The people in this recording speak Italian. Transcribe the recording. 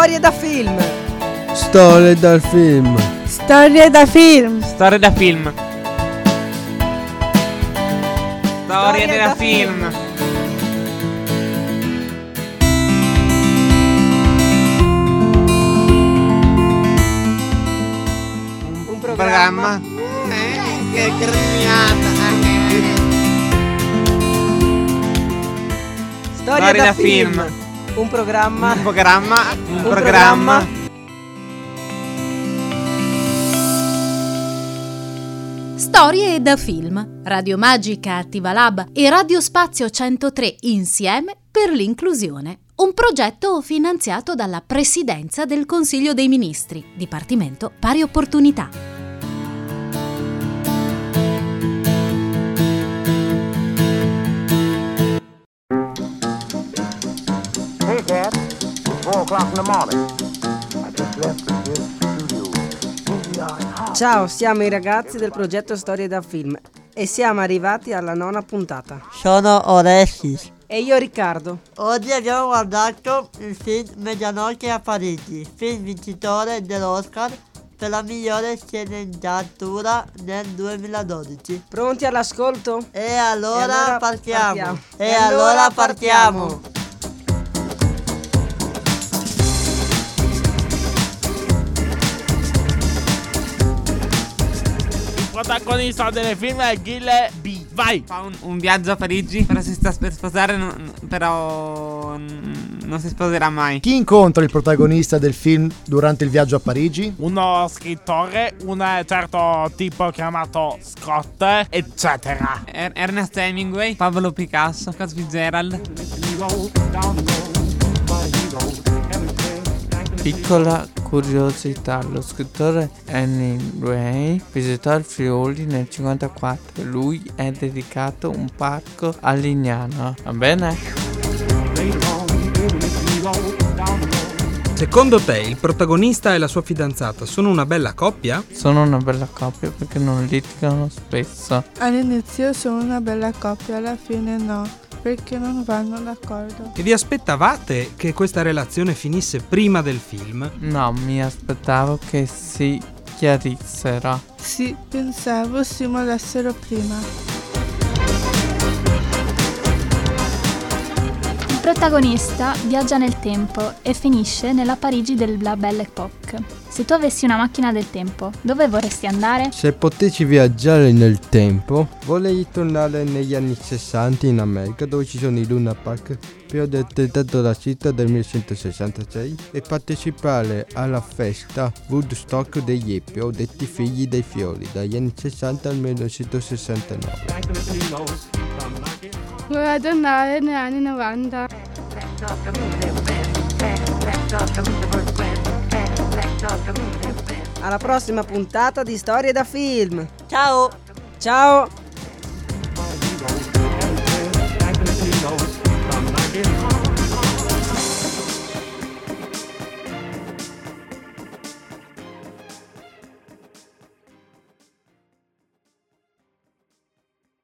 Storie da film. Storie dal film. Storie da film. Storie da film. Storie da film. Un programma. Che grignata. Storie da film. Un programma. Un programma. Storie da film. Radio Magica Attiva Lab e Radio Spazio 103 insieme per l'inclusione. Un progetto finanziato dalla Presidenza del Consiglio dei Ministri, Dipartimento Pari Opportunità. Hey, Dad, it's 4 o'clock in the morning. I just left this studio. Ciao, siamo i ragazzi del progetto Storie da film e siamo arrivati alla 9ª puntata. Sono Oressis. E io Riccardo. Oggi abbiamo guardato il film Mezzanotte a Parigi, film vincitore dell'Oscar per la migliore sceneggiatura nel 2012. Pronti all'ascolto? E allora partiamo. E allora partiamo. Il protagonista del film è Gilles B. Vai! Fa un viaggio a Parigi, però si sta per sposare, però non si sposerà mai. Chi incontra il protagonista del film durante il viaggio a Parigi? Uno scrittore, un certo tipo chiamato Scott, eccetera. Ernest Hemingway, Pablo Picasso, Cosby Gerald. Piccola curiosità, lo scrittore Hemingway visitò il Friuli nel 1954. Lui è dedicato un parco a Lignano. Va bene? Secondo te il protagonista e la sua fidanzata sono una bella coppia? Sono una bella coppia perché non litigano spesso. All'inizio sono una bella coppia, alla fine no, perché non vanno d'accordo. E vi aspettavate che questa relazione finisse prima del film? No, mi aspettavo che si chiarissero. Sì, pensavo si mollassero prima. Il protagonista viaggia nel tempo e finisce nella Parigi della Belle Époque. Se tu avessi una macchina del tempo, dove vorresti andare? Se potessi viaggiare nel tempo, vorrei tornare negli anni 60 in America, dove ci sono i Luna Park, per aver tentato la città del 1966 e partecipare alla festa Woodstock degli hippie, o detti figli dei fiori, dagli anni 60 al 1969. Vorrei tornare negli anni 90. Alla prossima puntata di Storie da film. Ciao! Ciao!